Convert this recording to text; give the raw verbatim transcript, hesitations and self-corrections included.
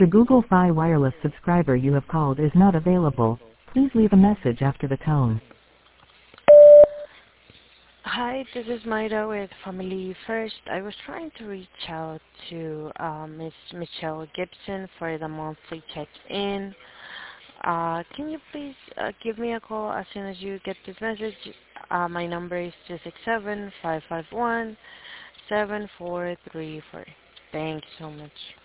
The Google Fi Wireless subscriber you have called is not available. Please leave a message after the tone. Hi, this is Maida with Family First. I was trying to reach out to uh, Miss Michelle Gibson for the monthly check-in. Uh, can you please uh, give me a call as soon as you get this message? Uh, my number is two six seven, five five one, seven four three four. Thanks so much.